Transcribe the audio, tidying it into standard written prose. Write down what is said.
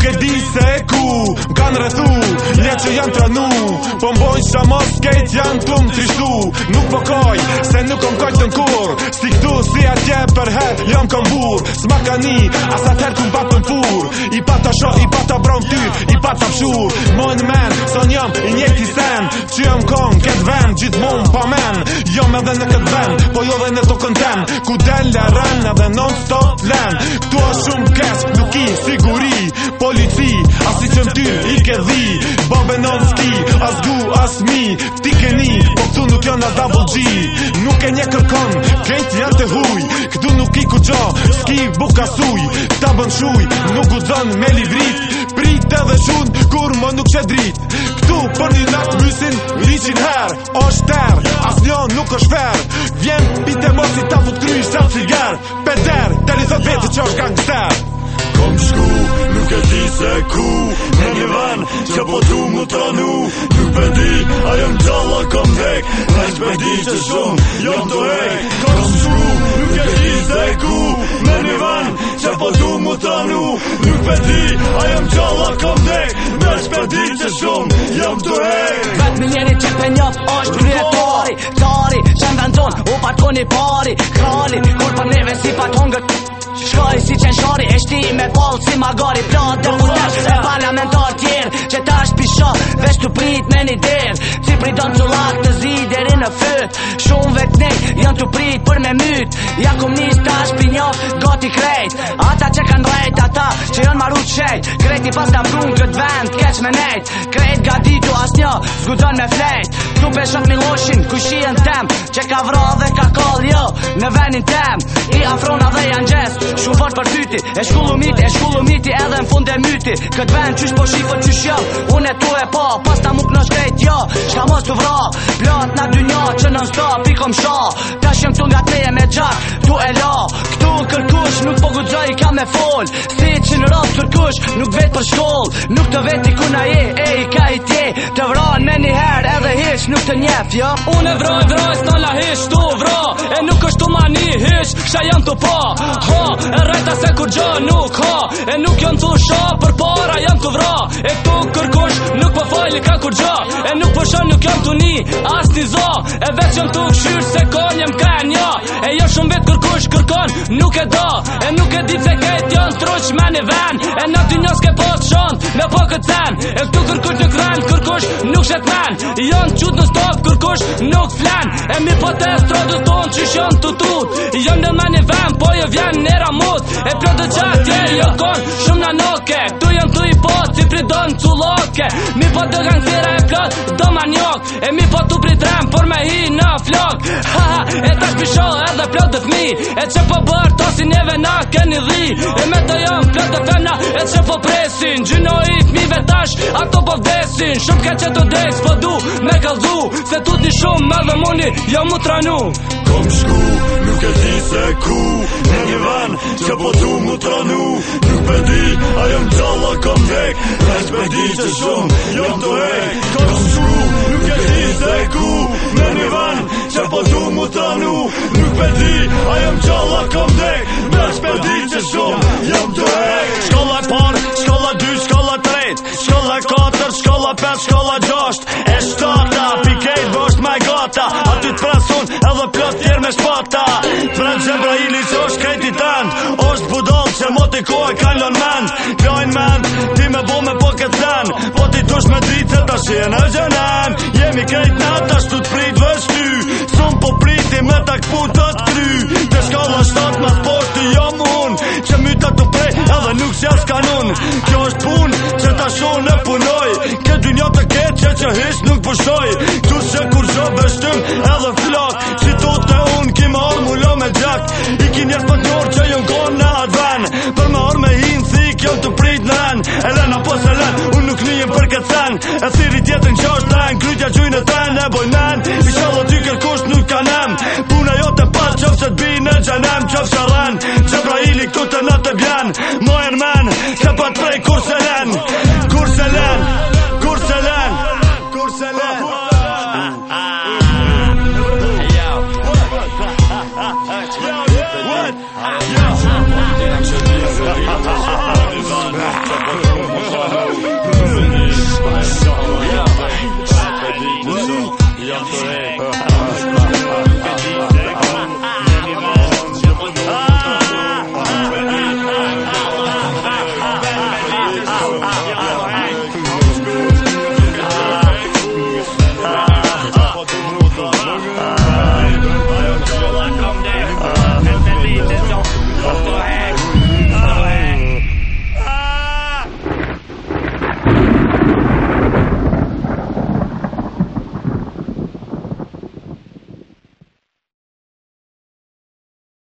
Nuk e di se e ku m'kan rrethu një që janë tranu, po mbojnë shamos kejt janë tu m'trishtu. Nuk po koj, se nuk kom kojt në kur, si këtu si atje për her jam kom bur. S'ma ka ni, as atëher ku m'pat në fur, i pata sho, i pata brom tyr, i pata fshur. Mojnë men, son jam i njëti sen, që jam kon këtë ven, gjithmon pa men. Jam edhe në këtë ven, po jo dhe në tokën tem, ku del ren edhe non stop len. Këtu është shumë kesh, nuk i siguri, polici, as i që m'ty i ke dhi. Bobe non ski, as gu, as mi, ti keni, po këtu nuk janë as double G. Nuk e një kërkon, kejt janë të huj, këtu nuk i ku gjo, ski buka suj. Ta bën shuj, nuk u zon me livrit, prit edhe shun, kur më nuk që drit. Këtu për një nat mysin, 100 her, është ter, as njo nuk është fer. Vjen pite mos i ta fut kryj sa cigar, peder, deri thot vete që është gangster. Kom shku, nuk e di se ku, në një ven që po tu mu tranu. Nuk pe di, a jëm gjalla kom dhek, në shpe di që shumë jom të hek. Kom shku, nuk e di se ku, në një ven që po tu mu tranu. Nuk pe di, a jëm gjalla kom dhek, në shpe di që shumë jom të hek. Vet me njeri që pe njof është kryetari, tari, që në vendon, u patoni pari, krali, kur për neve si patongët. Shkoj si qenë shari, e shti me pol si magari. Plot deputet e parlamentar tjerë, që ta është pisha, veç të prit me një der. Si pridon të lak të zi deri në fyt, shumë vet nej, janë të prit për me myt. Ja komunist ta është pinjof, gati krejt. Ata që kanë drejt, ata që janë marrut shejt. Krejti pas ka prun këtë vend, keq me nejt. Krejt gaditu as një, zgudon me flejt. Tu peshot Miloshin, kushien tem, që ka vra dhe ka kall jo, në venin tem. I afrona dhe janë gjes, shumë fort për tyti, e shkullu miti edhe në fund e myti. Këtë vend qysh po shifët qysh jo, unë e tu e po, pas ta muk në shkrejt jo, shka mos të vra, plot na dy njo që nën stop i kom sha. Ta shem këtu nga teje me gjak, tu e la, këtu kërkush nuk po guxoj ka me fol. Si që në rap kërkush nuk vet për shkoll, nuk të veti ku na je, e i ka i tje. Të vran me një her edhe hish nuk të njef jo. Unë e vroj s'na la hish tu vra, e nuk është tu mani hish, ksha jam të pa. Ha, e rejta se kur gjë nuk ha, e nuk janë të sha për para jam të vra. E këtu kërkush nuk po fajli ka kur gjë, e nuk po shon nuk jam të ni as një za. E veç jam të këshyr se kon jem ka nja, e jo shumë vet kërkush kërkon nuk e da. E nuk e di pse kejt janë truq me një ven, e në ty njës ke po të shon me po këtë sen. E këtu kërkush nuk ren, kërkush nuk shet men, janë qut në stop kërkush nuk flen. E mi po të estrodës ton qysh janë të tut, janë në me një ven po jo vjen nera mut. E plot të qatje jo kon shumë në noke, këtu janë të i pot si pridon culoke. Mi po të gangstera e plot do manjok, e mi po të pritrem por me hi në flok. Ha ha, e tash pisho edhe plot të fmi, e që po bërë to si neve na keni dhi. E me të jam plot të femna e që po presin, gjyno i fmive tash ato po vdesin. Shumë ke që të dek s'po du me kalzu, se tut një shumë me dhe muni jo mu tranu. Kom shku, nuk e di se ku, në një ven që po tu mu tranu. Nuk pe di, a jëm gjalla kom dhek, në shpe di që shumë jom të hek. Kom shku, nuk e di se ku, në një ven që po tu mu tranu. Nuk pe di, a jëm gjalla kom dhek, në shpe di që shumë jom të hek. Shkolla par, shkolla 2, shkolla 3, shkolla 4, shkolla 5, shkolla 6, e 7, pikejt bësht me gata, aty të presun edhe plot tjerë me shpata. Fred Gjebraili që është krejti tend, është budal që moti kohë kalon mend. Pjojnë mend, ti me bo me po këtë sen, po ti tush me dritë se ta shie në gjenem. Jemi krejt në tash tu t'prit vesh ty, sun po priti me ta këpu të t'kry. Te shkalla 7 mas poshti jam unë, që myta të prej edhe nuk s'jas kanun. Kjo është pun që ta shon e punoj, ke dy një të keqe që hish nuk pushoj. Tu se kur zho beshtym edhe flok, si tot e unë ki me orë mullo me gjak. I ki njerës për njërë që jën konë në atë ven, për me orë me hinë thik jën të prit në ren. Elen apo se len, unë nuk njën për këtë sen, e thiri tjetën që është ten, krytja gjujnë e ten e boj men. I shallo ty kërkush nuk kanem, puna jo të pat qëf se t'bi në gjenem qëf sharen. Gjebraili këtu të në të bjen, mojën men, se pat prej kur se len.